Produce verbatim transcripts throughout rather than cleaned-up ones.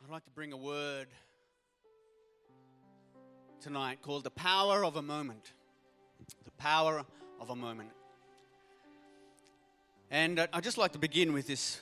I'd like to bring a word tonight called the power of a moment. The power of a moment. And I'd just like to begin with this,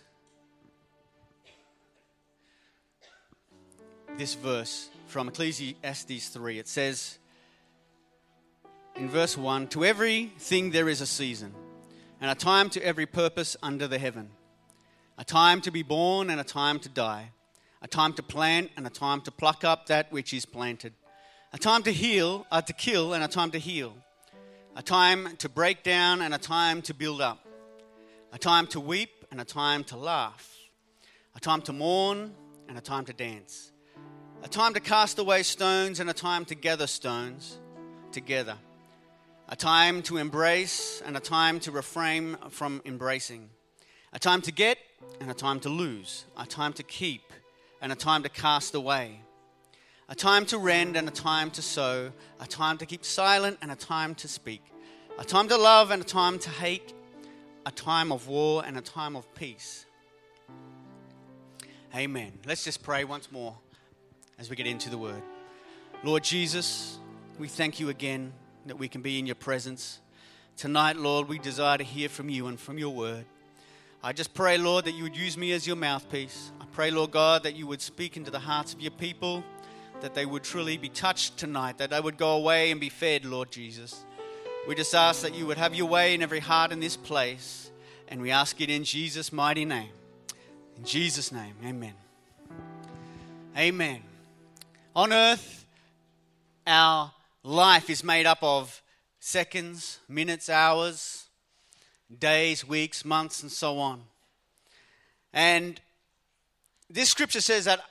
this verse from Ecclesiastes three. It says in verse one, "To everything there is a season, and a time to every purpose under the heaven. A time to be born and a time to die. A time to plant and a time to pluck up that which is planted. A time to heal, uh, to kill and a time to heal. A time to break down and a time to build up. A time to weep and a time to laugh. A time to mourn and a time to dance. A time to cast away stones and a time to gather stones together. A time to embrace and a time to refrain from embracing. A time to get and a time to lose. A time to keep and a time to cast away. A time to rend and a time to sow. A time to keep silent and a time to speak. A time to love and a time to hate. A time of war and a time of peace." Amen. Let's just pray once more as we get into the word. Lord Jesus, we thank you again that we can be in your presence. Tonight, Lord, we desire to hear from you and from your word. I just pray, Lord, that you would use me as your mouthpiece. I pray, Lord God, that you would speak into the hearts of your people, that they would truly be touched tonight, that they would go away and be fed, Lord Jesus. We just ask that you would have your way in every heart in this place, and we ask it in Jesus' mighty name. In Jesus' name, amen. Amen. On earth, our life is made up of seconds, minutes, hours, days, weeks, months, and so on. And this scripture says that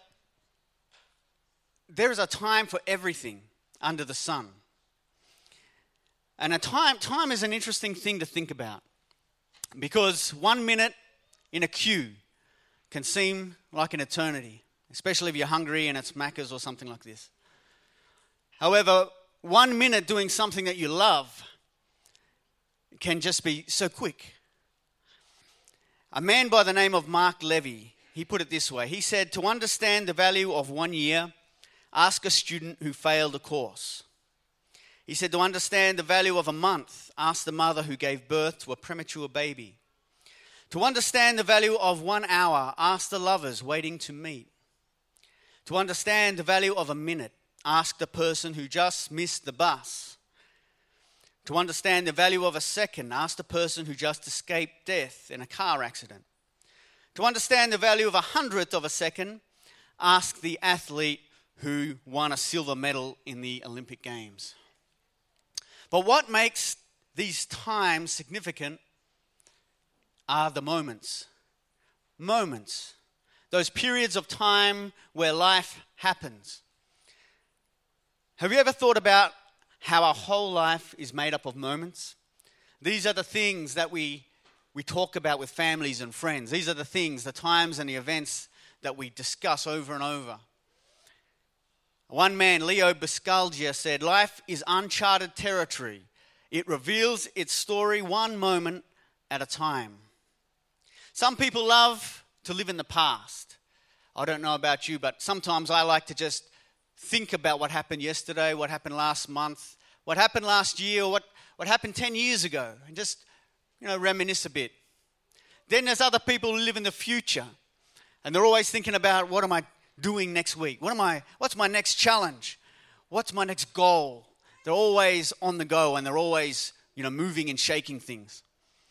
there is a time for everything under the sun. And a time, time is an interesting thing to think about, because one minute in a queue can seem like an eternity, especially if you're hungry and it's Macca's or something like this. However, one minute doing something that you love can just be so quick. A man by the name of Mark Levy, he put it this way. He said, "To understand the value of one year, ask a student who failed a course." He said, "To understand the value of a month, ask the mother who gave birth to a premature baby. To understand the value of one hour, ask the lovers waiting to meet. To understand the value of a minute, ask the person who just missed the bus. To understand the value of a second, ask the person who just escaped death in a car accident. To understand the value of a hundredth of a second, ask the athlete who won a silver medal in the Olympic Games." But what makes these times significant are the moments. Moments. Those periods of time where life happens. Have you ever thought about how our whole life is made up of moments? These are the things that we we talk about with families and friends. These are the things, the times and the events that we discuss over and over. One man, Leo Buscaglia, said, "Life is uncharted territory. It reveals its story one moment at a time." Some people love to live in the past. I don't know about you, but sometimes I like to just think about what happened yesterday, what happened last month, what happened last year, or what, what happened ten years ago, and just, you know, reminisce a bit. Then there's other people who live in the future, and they're always thinking about, what am I doing next week? What am I, what's my next challenge? What's my next goal? They're always on the go, and they're always, you know, moving and shaking things.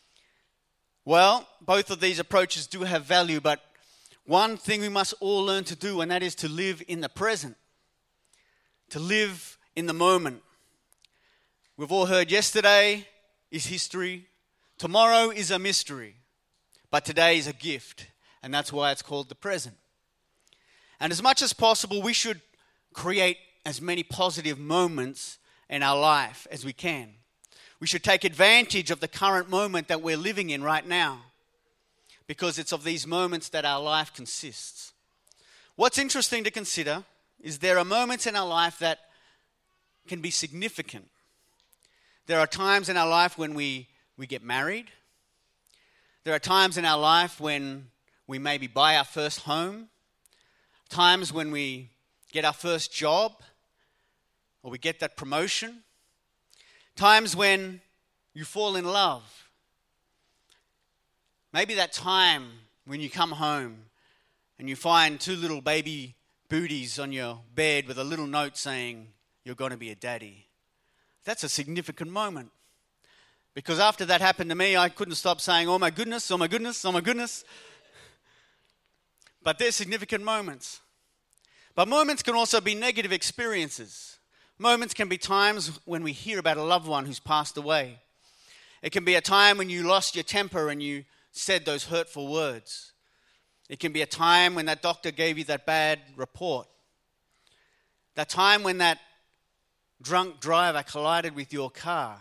Well, both of these approaches do have value, but one thing we must all learn to do, and that is to live in the present. To live in the moment. We've all heard yesterday is history. Tomorrow is a mystery. But today is a gift. And that's why it's called the present. And as much as possible, we should create as many positive moments in our life as we can. We should take advantage of the current moment that we're living in right now, because it's of these moments that our life consists. What's interesting to consider is there are moments in our life that can be significant. There are times in our life when we, we get married. There are times in our life when we maybe buy our first home. times when we get our first job or we get that promotion. Times when you fall in love. Maybe that time when you come home and you find two little baby booties on your bed with a little note saying, "You're going to be a daddy." That's a significant moment. Because after that happened to me, I couldn't stop saying, "Oh my goodness, oh my goodness, oh my goodness." But they're significant moments. But moments can also be negative experiences. Moments can be times when we hear about a loved one who's passed away. It can be a time when you lost your temper and you said those hurtful words. It can be a time when that doctor gave you that bad report. That time when that drunk driver collided with your car.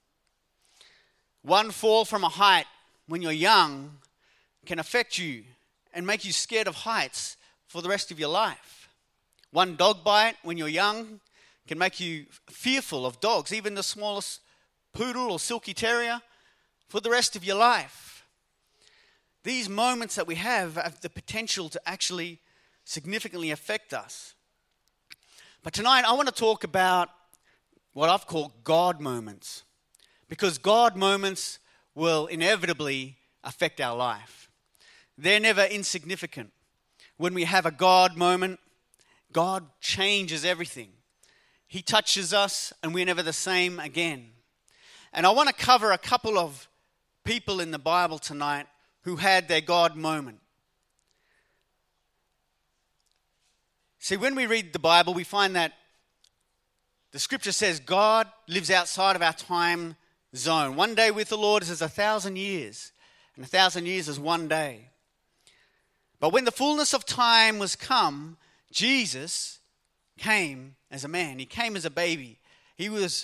One fall from a height when you're young can affect you and make you scared of heights for the rest of your life. One dog bite when you're young can make you fearful of dogs, even the smallest poodle or silky terrier, for the rest of your life. These moments that we have have the potential to actually significantly affect us. But tonight I want to talk about what I've called God moments. Because God moments will inevitably affect our life. They're never insignificant. When we have a God moment, God changes everything. He touches us and we're never the same again. And I want to cover a couple of people in the Bible tonight who had their God moment. See, when we read the Bible, we find that the scripture says God lives outside of our time zone. One day with the Lord is as a thousand years, and a thousand years is one day. But when the fullness of time was come, Jesus came as a man. He came as a baby. He was,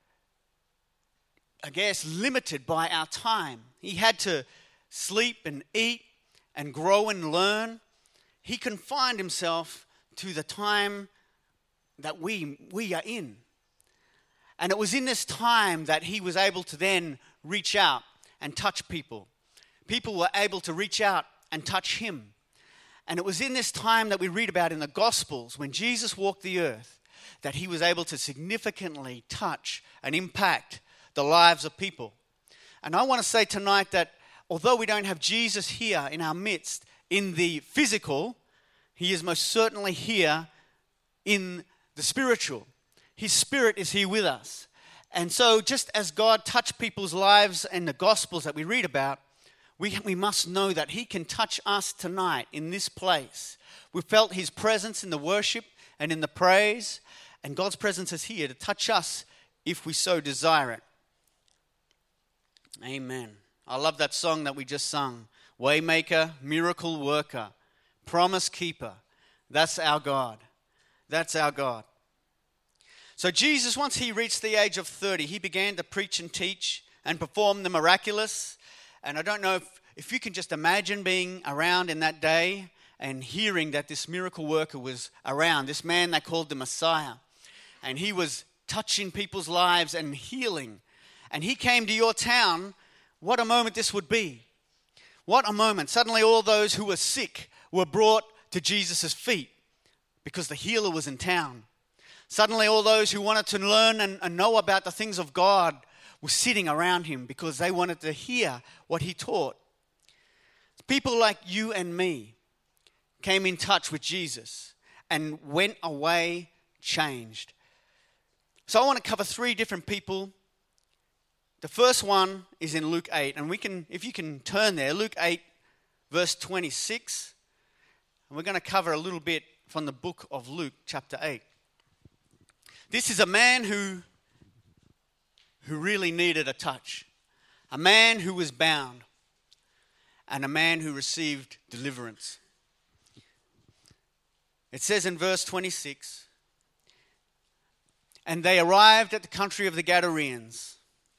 I guess, limited by our time. He had to sleep and eat and grow and learn. He confined himself to the time that we, we are in. And it was in this time that he was able to then reach out and touch people. People were able to reach out and touch him. And it was in this time that we read about in the Gospels, when Jesus walked the earth, that he was able to significantly touch and impact the lives of people. And I want to say tonight that although we don't have Jesus here in our midst in the physical, he is most certainly here in the spiritual. His Spirit is here with us. And so just as God touched people's lives in the Gospels that we read about, we, we must know that he can touch us tonight in this place. We felt his presence in the worship and in the praise, and God's presence is here to touch us if we so desire it. Amen. I love that song that we just sung. Waymaker, miracle worker, promise keeper. That's our God. That's our God. So Jesus, once he reached the age of thirty, he began to preach and teach and perform the miraculous. And I don't know if, if you can just imagine being around in that day and hearing that this miracle worker was around, this man they called the Messiah. And he was touching people's lives and healing. And he came to your town. What a moment this would be. What a moment. Suddenly all those who were sick were brought to Jesus' feet because the healer was in town. Suddenly all those who wanted to learn and, and know about the things of God were sitting around him because they wanted to hear what he taught. People like you and me came in touch with Jesus and went away changed. So I want to cover three different people. The first one is in Luke eight, and we can, if you can turn there, Luke eight, verse twenty-six. And we're going to cover a little bit from the book of Luke, chapter eight. This is a man who, who really needed a touch. A man who was bound. And a man who received deliverance. It says in verse twenty-six, and they arrived at the country of the Gadarenes,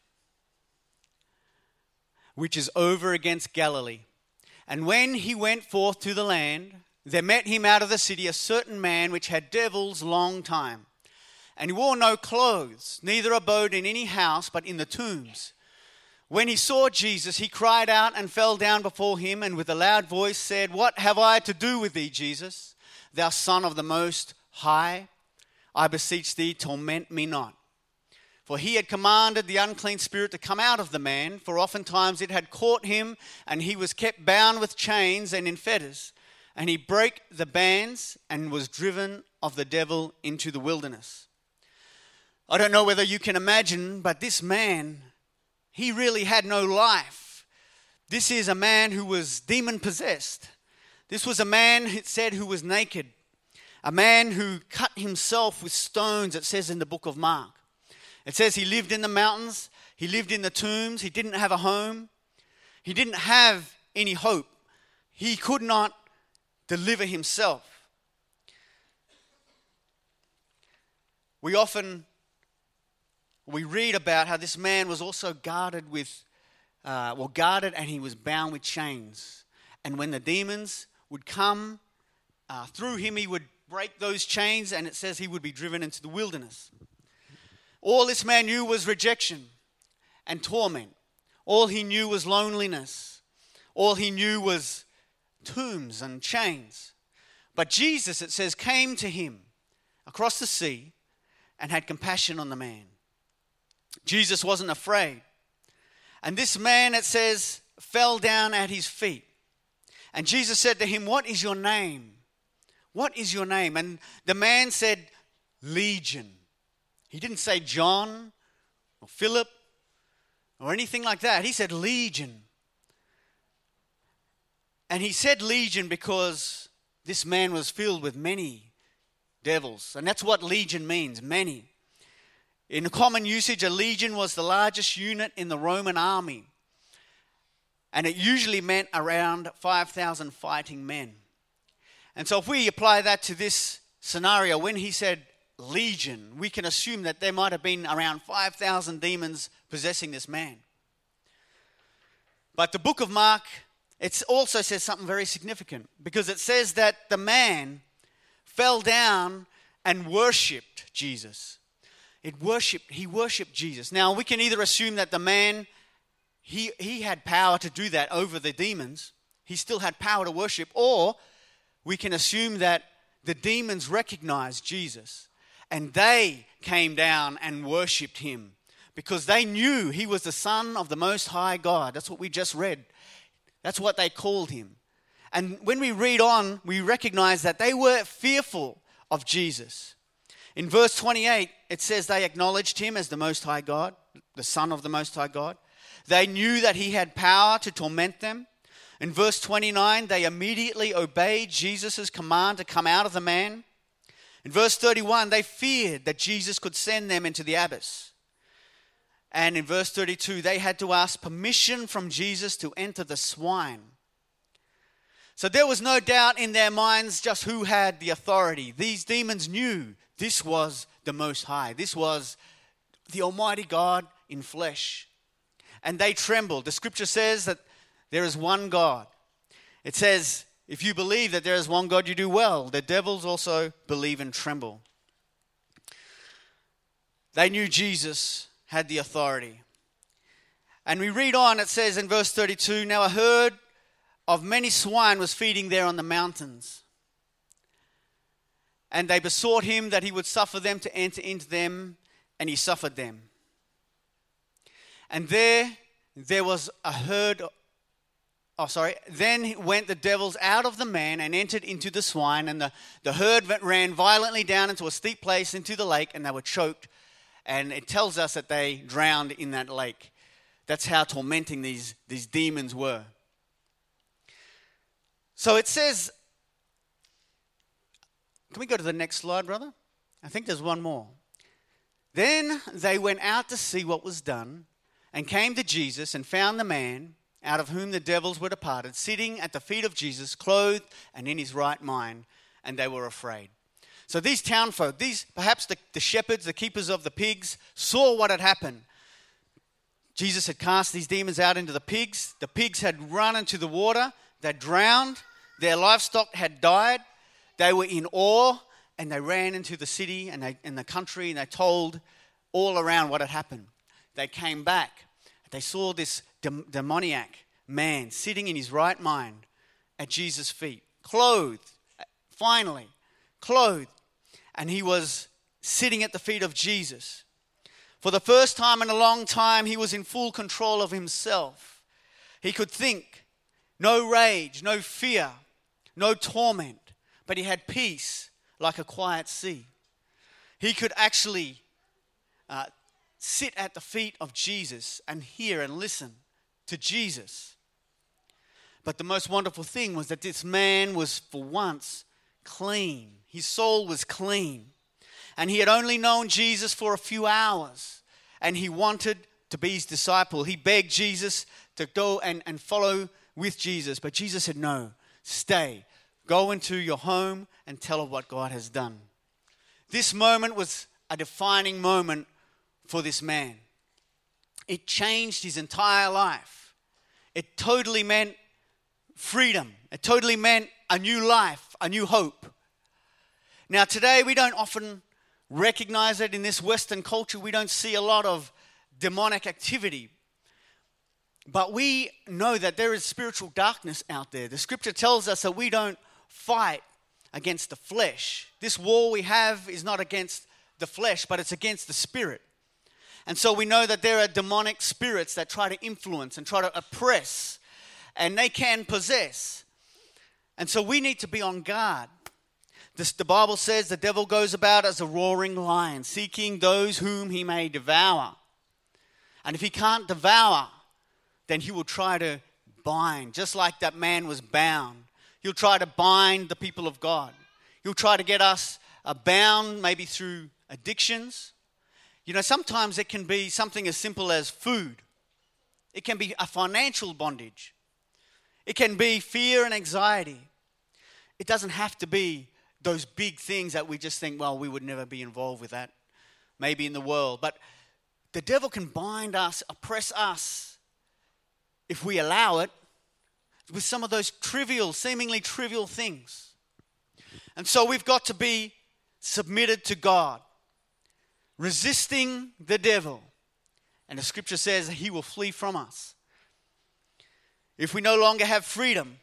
which is over against Galilee. And when he went forth to the land, there met him out of the city a certain man which had devils long time. And he wore no clothes, neither abode in any house, but in the tombs. When he saw Jesus, he cried out and fell down before him, and with a loud voice said, What have I to do with thee, Jesus, thou Son of the Most High, I beseech thee, torment me not. For he had commanded the unclean spirit to come out of the man, for oftentimes it had caught him, and he was kept bound with chains and in fetters. And he brake the bands and was driven of the devil into the wilderness. I don't know whether you can imagine, but this man, he really had no life. This is a man who was demon-possessed. This was a man, it said, who was naked. A man who cut himself with stones, it says in the book of Mark. It says he lived in the mountains. He lived in the tombs. He didn't have a home. He didn't have any hope. He could not deliver himself. We often, we read about how this man was also guarded with, uh, well, guarded and he was bound with chains. And when the demons would come uh, through him, he would break those chains, and it says he would be driven into the wilderness. All this man knew was rejection and torment. All he knew was loneliness. All he knew was tombs and chains. But Jesus, it says, came to him across the sea and had compassion on the man. Jesus wasn't afraid. And this man, it says, fell down at his feet. And Jesus said to him, "What is your name? What is your name?" And the man said, "Legion." He didn't say John or Philip or anything like that. He said Legion. And he said Legion because this man was filled with many devils. And that's what legion means, many. In common usage, a legion was the largest unit in the Roman army. And it usually meant around five thousand fighting men. And so if we apply that to this scenario, when he said legion, we can assume that there might have been around five thousand demons possessing this man. But the book of Mark, it also says something very significant, because it says that the man fell down and worshipped Jesus. It worshipped, he worshipped Jesus. Now, we can either assume that the man, he, he had power to do that over the demons. He still had power to worship. Or we can assume that the demons recognized Jesus and they came down and worshipped him because they knew he was the Son of the Most High God. That's what we just read. That's what they called him. And when we read on, we recognize that they were fearful of Jesus. In verse twenty-eight, it says they acknowledged him as the Most High God, the Son of the Most High God. They knew that he had power to torment them. In verse twenty-nine, they immediately obeyed Jesus' command to come out of the man. In verse thirty-one, they feared that Jesus could send them into the abyss. And in verse thirty-two, they had to ask permission from Jesus to enter the swine. So there was no doubt in their minds just who had the authority. These demons knew this was the Most High. This was the Almighty God in flesh. And they trembled. The scripture says that there is one God. It says, if you believe that there is one God, you do well. The devils also believe and tremble. They knew Jesus had the authority. And we read on, it says in verse thirty-two, now a herd of many swine was feeding there on the mountains. And they besought him that he would suffer them to enter into them, and he suffered them. And there, there was a herd, oh sorry, then went the devils out of the man and entered into the swine, and the, the herd ran violently down into a steep place into the lake, and they were choked. And it tells us that they drowned in that lake. That's how tormenting these, these demons were. So it says, can we go to the next slide, brother? I think there's one more. Then they went out to see what was done, and came to Jesus and found the man out of whom the devils were departed, sitting at the feet of Jesus, clothed and in his right mind, and they were afraid. So these townfolk, these perhaps the, the shepherds, the keepers of the pigs, saw what had happened. Jesus had cast these demons out into the pigs. The pigs had run into the water. They drowned. Their livestock had died. They were in awe, and they ran into the city and they, in the country, and they told all around what had happened. They came back. They saw this dem- demoniac man sitting in his right mind at Jesus' feet, clothed, finally, clothed, and he was sitting at the feet of Jesus. For the first time in a long time, he was in full control of himself. He could think, no rage, no fear, no torment, but he had peace like a quiet sea. He could actually uh, sit at the feet of Jesus and hear and listen to Jesus. But the most wonderful thing was that this man was for once clean. His soul was clean. And he had only known Jesus for a few hours. And he wanted to be his disciple. He begged Jesus to go and, and follow with Jesus. But Jesus said, no, stay. Go into your home and tell of what God has done. This moment was a defining moment for this man. It changed his entire life. It totally meant freedom. It totally meant a new life, a new hope. Now today we don't often recognize it in this Western culture. We don't see a lot of demonic activity. But we know that there is spiritual darkness out there. The scripture tells us that we don't fight against the flesh. This war we have is not against the flesh, but it's against the spirit. And so we know that there are demonic spirits that try to influence and try to oppress, and they can possess. And so we need to be on guard. This, the Bible says the devil goes about as a roaring lion, seeking those whom he may devour. And if he can't devour, then he will try to bind, just like that man was bound. He'll try to bind the people of God. He'll try to get us uh, bound, maybe through addictions. You know, sometimes it can be something as simple as food. It can be a financial bondage. It can be fear and anxiety. It doesn't have to be those big things that we just think, well, we would never be involved with that, maybe in the world. But the devil can bind us, oppress us, if we allow it, with some of those trivial, seemingly trivial things. And so we've got to be submitted to God, resisting the devil. And the scripture says he will flee from us. If we no longer have freedom,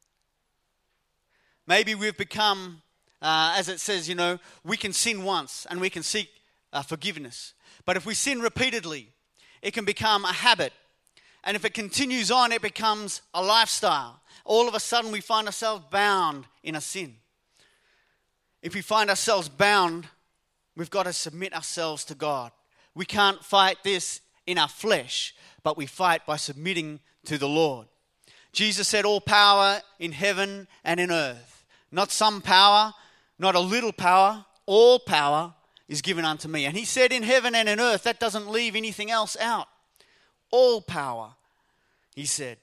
maybe we've become, uh, as it says, you know, we can sin once and we can seek uh, forgiveness. But if we sin repeatedly, it can become a habit. And if it continues on, it becomes a lifestyle. All of a sudden, we find ourselves bound in a sin. If we find ourselves bound, we've got to submit ourselves to God. We can't fight this in our flesh, but we fight by submitting to the Lord. Jesus said, all power in heaven and in earth. Not some power, not a little power, all power is given unto me. And he said in heaven and in earth, that doesn't leave anything else out. All power, he said.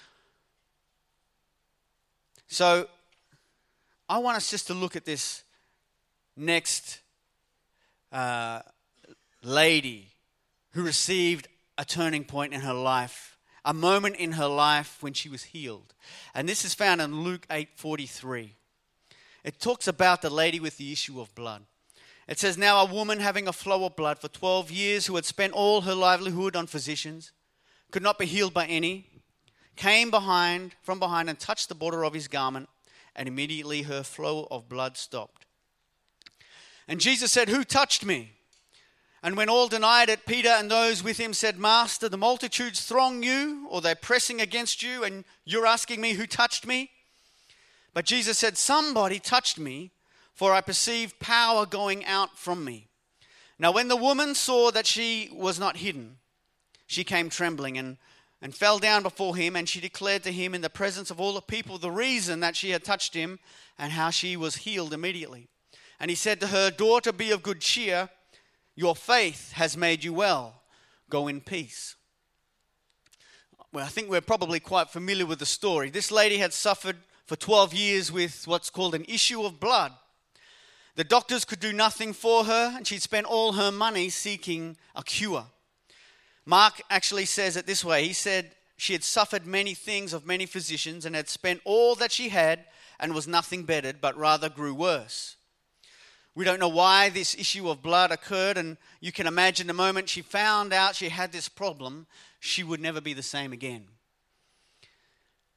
So, I want us just to look at this next uh, lady who received a turning point in her life, a moment in her life when she was healed. And this is found in Luke eight forty-three. It talks about the lady with the issue of blood. It says, now a woman having a flow of blood for twelve years, who had spent all her livelihood on physicians, could not be healed by any, came behind, from behind and touched the border of his garment, and immediately her flow of blood stopped. And Jesus said, who touched me? And when all denied it, Peter and those with him said, Master, the multitudes throng you, or they're pressing against you, and you're asking me who touched me? But Jesus said, somebody touched me, for I perceived power going out from me. Now when the woman saw that she was not hidden, she came trembling and, and fell down before him, and she declared to him in the presence of all the people the reason that she had touched him and how she was healed immediately. And he said to her, daughter, be of good cheer. Your faith has made you well. Go in peace. Well, I think we're probably quite familiar with the story. This lady had suffered for twelve years with what's called an issue of blood. The doctors could do nothing for her, and she'd spent all her money seeking a cure. Mark actually says it this way. He said she had suffered many things of many physicians and had spent all that she had and was nothing bettered, but rather grew worse. We don't know why this issue of blood occurred, and you can imagine the moment she found out she had this problem, she would never be the same again.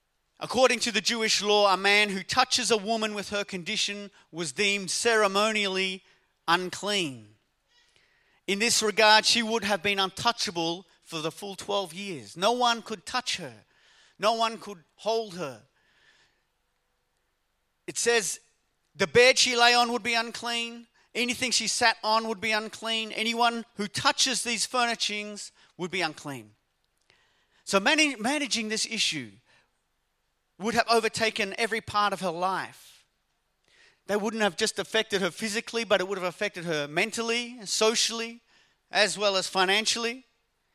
According to the Jewish law, a man who touches a woman with her condition was deemed ceremonially unclean. In this regard, she would have been untouchable for the full twelve years. No one could touch her. No one could hold her. It says the bed she lay on would be unclean. Anything she sat on would be unclean. Anyone who touches these furnishings would be unclean. So manage, managing this issue would have overtaken every part of her life. They wouldn't have just affected her physically, but it would have affected her mentally, socially, as well as financially.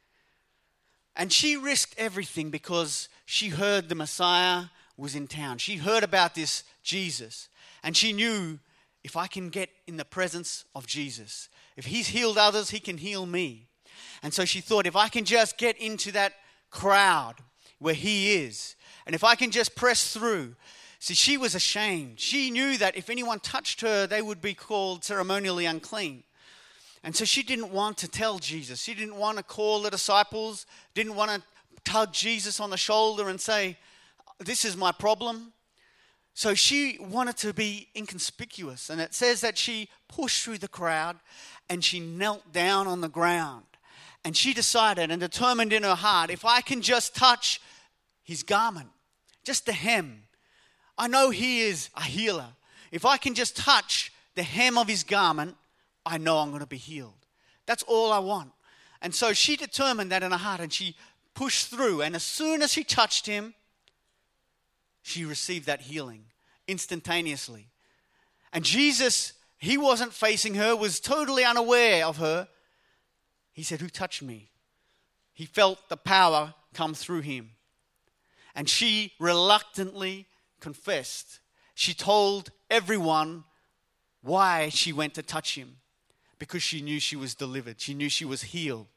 And she risked everything because she heard the Messiah was in town. She heard about this Jesus. And she knew, if I can get in the presence of Jesus, if he's healed others, he can heal me. And so she thought, if I can just get into that crowd where he is, and if I can just press through. See, she was ashamed. She knew that if anyone touched her, they would be called ceremonially unclean. And so she didn't want to tell Jesus. She didn't want to call the disciples, didn't want to tug Jesus on the shoulder and say, this is my problem. So she wanted to be inconspicuous. And it says that she pushed through the crowd and she knelt down on the ground. And she decided and determined in her heart, if I can just touch his garment, just the hem. I know he is a healer. If I can just touch the hem of his garment, I know I'm going to be healed. That's all I want. And so she determined that in her heart and she pushed through. And as soon as she touched him, she received that healing instantaneously. And Jesus, he wasn't facing her, was totally unaware of her. He said, who touched me? He felt the power come through him. And she reluctantly confessed. She told everyone why she went to touch him. Because she knew she was delivered. She knew she was healed.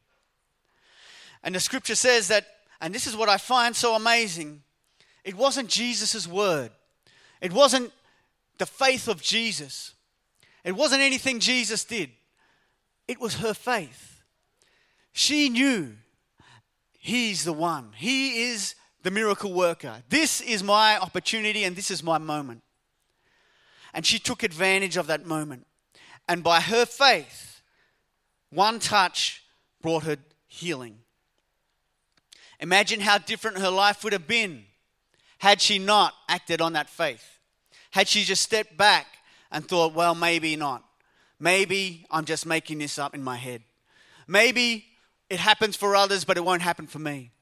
And the scripture says that, and this is what I find so amazing, it wasn't Jesus' word. It wasn't the faith of Jesus. It wasn't anything Jesus did. It was her faith. She knew he's the one. He is the miracle worker. This is my opportunity and this is my moment. And she took advantage of that moment. And by her faith, one touch brought her healing. Imagine how different her life would have been had she not acted on that faith. Had she just stepped back and thought, well, maybe not. Maybe I'm just making this up in my head. Maybe it happens for others, but it won't happen for me.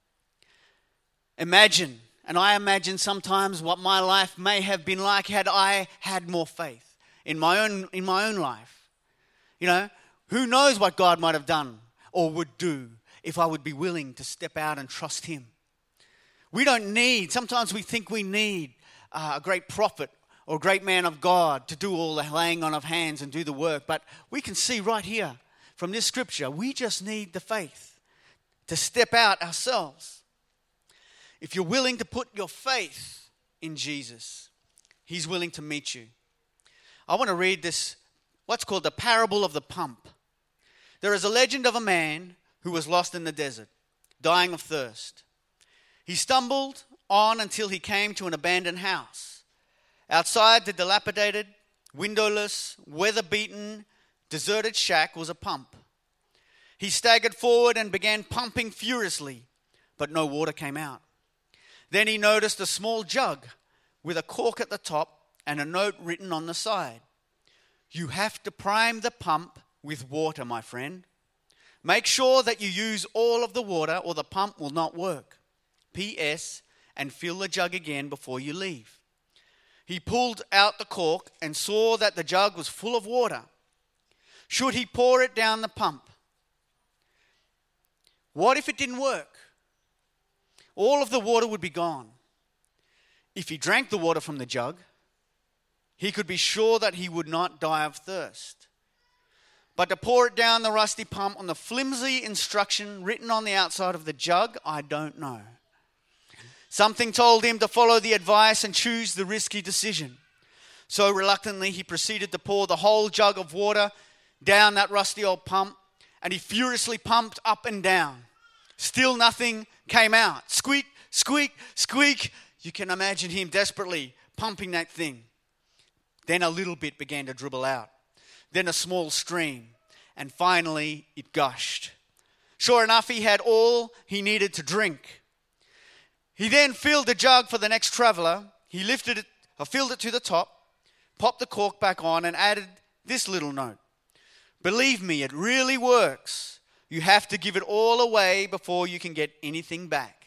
Imagine, and I imagine sometimes what my life may have been like had I had more faith in my own in my own life. You know, who knows what God might have done or would do if I would be willing to step out and trust him. We don't need, sometimes we think we need uh, a great prophet or a great man of God to do all the laying on of hands and do the work. But we can see right here from this scripture, we just need the faith to step out ourselves. If you're willing to put your faith in Jesus, he's willing to meet you. I want to read this, what's called the parable of the pump. There is a legend of a man who was lost in the desert, dying of thirst. He stumbled on until he came to an abandoned house. Outside the dilapidated, windowless, weather-beaten, deserted shack was a pump. He staggered forward and began pumping furiously, but no water came out. Then he noticed a small jug with a cork at the top and a note written on the side. You have to prime the pump with water, my friend. Make sure that you use all of the water or the pump will not work. P S And fill the jug again before you leave. He pulled out the cork and saw that the jug was full of water. Should he pour it down the pump? What if it didn't work? All of the water would be gone. If he drank the water from the jug, he could be sure that he would not die of thirst. But to pour it down the rusty pump on the flimsy instruction written on the outside of the jug, I don't know. Something told him to follow the advice and choose the risky decision. So reluctantly, he proceeded to pour the whole jug of water down that rusty old pump, and he furiously pumped up and down. Still nothing came out. Squeak, squeak, squeak. you can imagine him desperately pumping that thing. Then a little bit began to dribble out. Then a small stream. And finally, it gushed. Sure enough, he had all he needed to drink. He then filled the jug for the next traveler. He lifted it, or filled it to the top, popped the cork back on, and added this little note. Believe me, it really works. You have to give it all away before you can get anything back.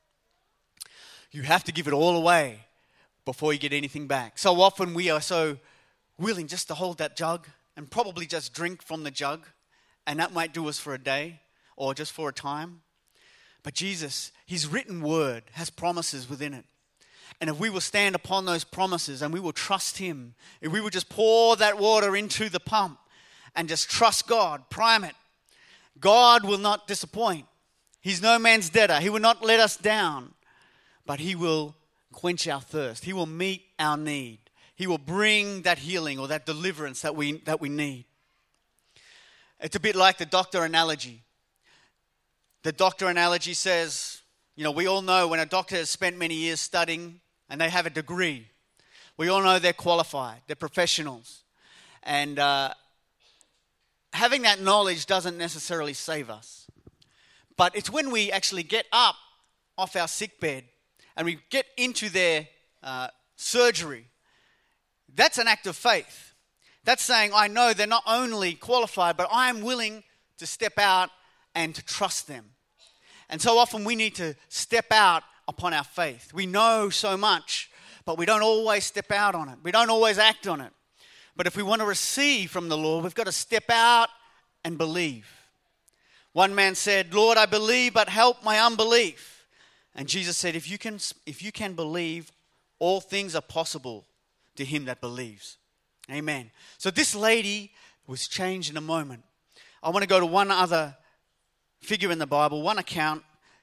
You have to give it all away before you get anything back. So often we are so willing just to hold that jug and probably just drink from the jug, and that might do us for a day or just for a time. But Jesus, his written word has promises within it. And if we will stand upon those promises and we will trust him, if we will just pour that water into the pump and just trust God, prime it, God will not disappoint. He's no man's debtor. He will not let us down, but he will quench our thirst. He will meet our need. He will bring that healing or that deliverance that we that we need. It's a bit like the doctor analogy. The doctor analogy says, you know, we all know when a doctor has spent many years studying and they have a degree, we all know they're qualified, they're professionals. And uh, having that knowledge doesn't necessarily save us. But it's when we actually get up off our sick bed and we get into their uh, surgery, that's an act of faith. That's saying, I know they're not only qualified, but I'm willing to step out and to trust them. And so often we need to step out upon our faith. We know so much, but we don't always step out on it. We don't always act on it. But if we want to receive from the Lord, we've got to step out and believe. One man said, Lord, I believe, but help my unbelief. And Jesus said, if you can, if you can believe, all things are possible to him that believes. Amen. So this lady was changed in a moment. I want to go to one other figure in the Bible, one account,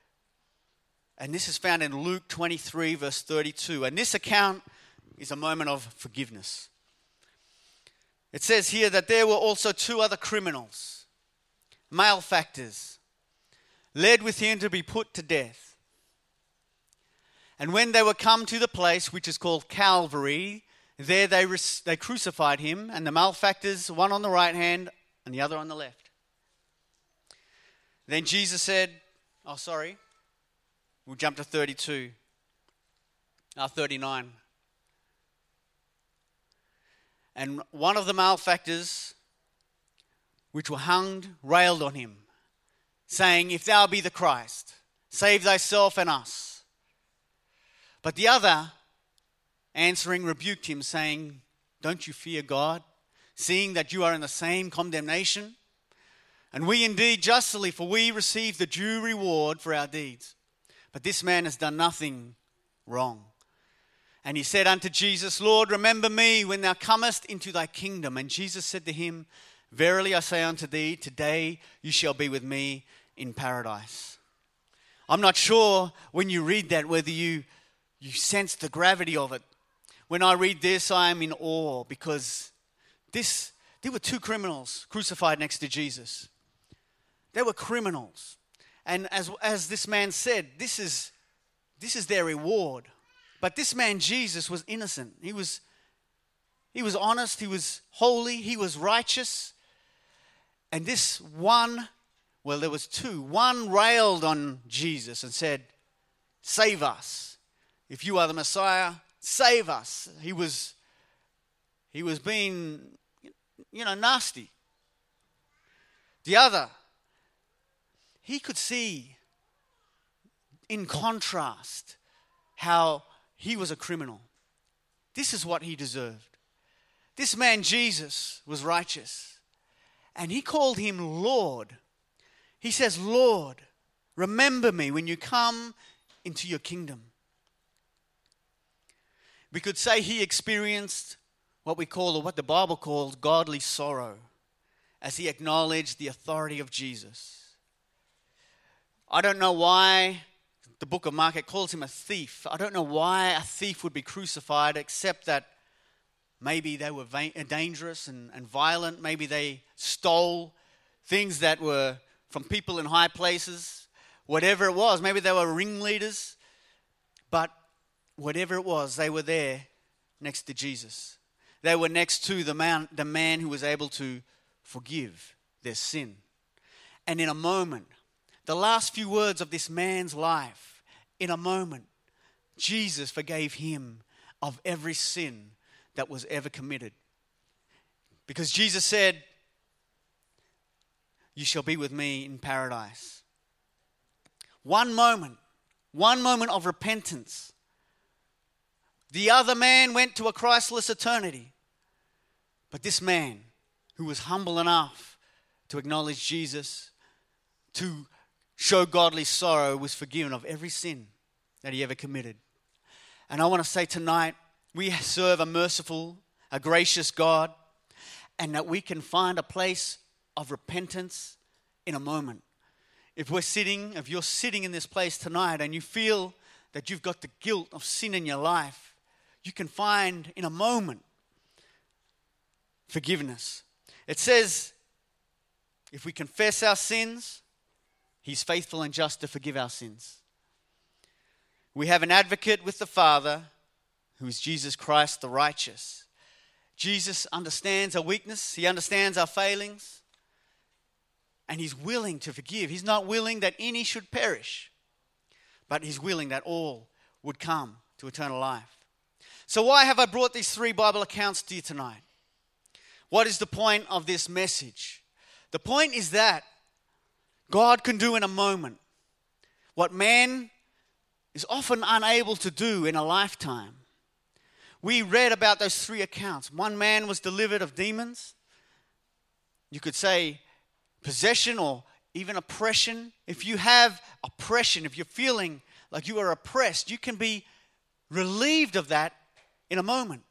and this is found in Luke twenty-three, verse thirty-two. And this account is a moment of forgiveness. It says here that there were also two other criminals, malefactors, led with him to be put to death. And when they were come to the place which is called Calvary, there they, they crucified him, and the malefactors, one on the right hand and the other on the left. Then Jesus said, oh, sorry, we'll jump to thirty-two, uh, thirty-nine. And one of the malefactors, which were hanged, railed on him, saying, if thou be the Christ, save thyself and us. But the other, answering, rebuked him, saying, don't you fear God, seeing that you are in the same condemnation? And we indeed justly, for we receive the due reward for our deeds. But this man has done nothing wrong. And he said unto Jesus, Lord, remember me when thou comest into thy kingdom. And Jesus said to him, verily I say unto thee, today you shall be with me in paradise. I'm not sure when you read that whether you, you sense the gravity of it. When I read this, I am in awe because this there were two criminals crucified next to Jesus. They were criminals. And as, as this man said, this is, this is their reward. But this man, Jesus, was innocent. He was, he was honest. He was holy. He was righteous. And this one, well, there was two. One railed on Jesus and said, save us. If you are the Messiah, save us. He was, he was being, you know, nasty. The other, he could see in contrast how he was a criminal. This is what he deserved. This man, Jesus, was righteous. And he called him Lord. He says, Lord, remember me when you come into your kingdom. We could say he experienced what we call, or what the Bible calls, godly sorrow, as he acknowledged the authority of Jesus. I don't know why the book of Mark, it calls him a thief. I don't know why a thief would be crucified, except that maybe they were va- dangerous and, and violent. Maybe they stole things that were from people in high places. Whatever it was, maybe they were ringleaders. But whatever it was, they were there next to Jesus. They were next to the man, the man who was able to forgive their sin. And in a moment, the last few words of this man's life, in a moment, Jesus forgave him of every sin that was ever committed. Because Jesus said, "You shall be with me in paradise." One moment, one moment of repentance. The other man went to a Christless eternity. But this man, who was humble enough to acknowledge Jesus, to show godly sorrow, was forgiven of every sin that he ever committed. And I want to say tonight, we serve a merciful, a gracious God, and that we can find a place of repentance in a moment. If we're sitting, if you're sitting in this place tonight and you feel that you've got the guilt of sin in your life, you can find in a moment forgiveness. It says, if we confess our sins, He's faithful and just to forgive our sins. We have an advocate with the Father, who is Jesus Christ the righteous. Jesus understands our weakness. He understands our failings. And He's willing to forgive. He's not willing that any should perish, but He's willing that all would come to eternal life. So why have I brought these three Bible accounts to you tonight? What is the point of this message? The point is that God can do in a moment what man is often unable to do in a lifetime. We read about those three accounts. One man was delivered of demons. You could say possession or even oppression. If you have oppression, if you're feeling like you are oppressed, you can be relieved of that in a moment.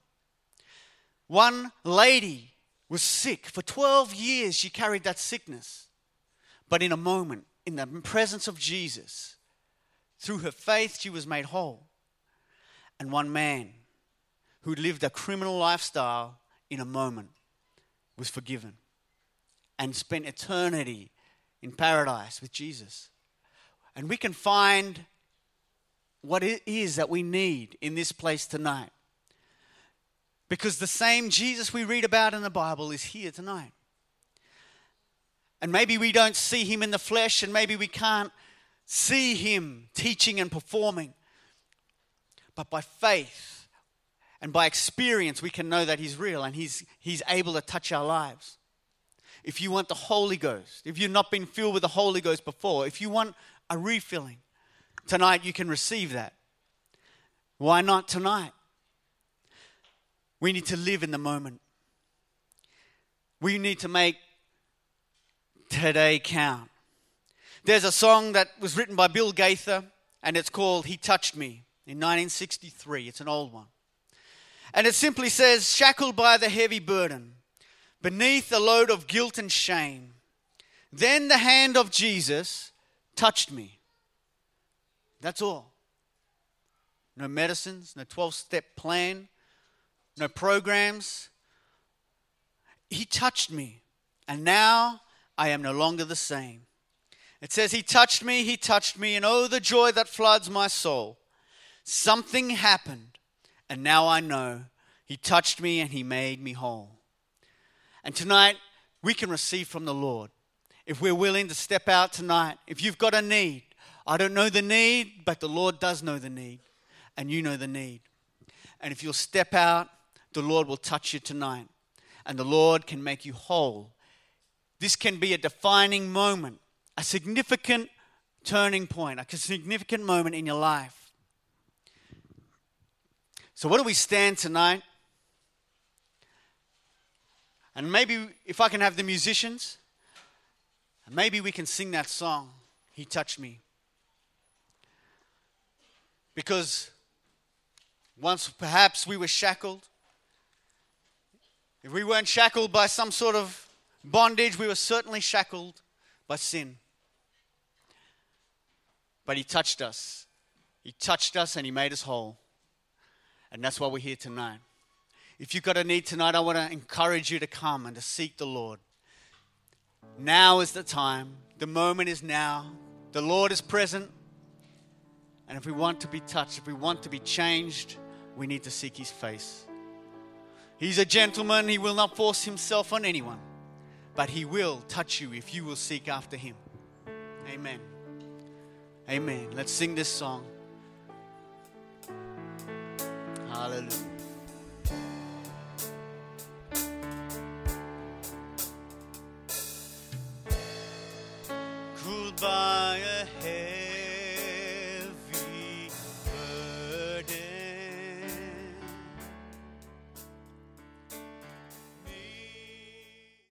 One lady was sick. For twelve years she carried that sickness. But in a moment, in the presence of Jesus, through her faith, she was made whole. And one man who lived a criminal lifestyle, in a moment was forgiven and spent eternity in paradise with Jesus. And we can find what it is that we need in this place tonight. Because the same Jesus we read about in the Bible is here tonight. And maybe we don't see Him in the flesh, and maybe we can't see Him teaching and performing. But by faith and by experience, we can know that He's real and He's, He's able to touch our lives. If you want the Holy Ghost, if you've not been filled with the Holy Ghost before, if you want a refilling, tonight you can receive that. Why not tonight? We need to live in the moment. We need to make today count. There's a song that was written by Bill Gaither, and it's called "He Touched Me" in nineteen sixty-three. It's an old one. And it simply says, shackled by the heavy burden, beneath the load of guilt and shame, then the hand of Jesus touched me. That's all. No medicines, no twelve-step plan, no programs. He touched me, and now I am no longer the same. It says, He touched me, He touched me, and oh, the joy that floods my soul. Something happened, and now I know He touched me and He made me whole. And tonight, we can receive from the Lord. If we're willing to step out tonight, if you've got a need, I don't know the need, but the Lord does know the need, and you know the need. And if you'll step out, the Lord will touch you tonight, and the Lord can make you whole. This can be a defining moment, a significant turning point, a significant moment in your life. So what do we stand tonight? And maybe if I can have the musicians, maybe we can sing that song, He Touched Me. Because once perhaps we were shackled. If we weren't shackled by some sort of bondage, we were certainly shackled by sin. But He touched us. He touched us and He made us whole. And that's why we're here tonight. If you've got a need tonight, I want to encourage you to come and to seek the Lord. Now is the time. The moment is now. The Lord is present. And if we want to be touched, if we want to be changed, we need to seek his face. He's a gentleman. He will not force himself on anyone, but he will touch you if you will seek after him. Amen. Amen. Let's sing this song. Hallelujah. Cooled by a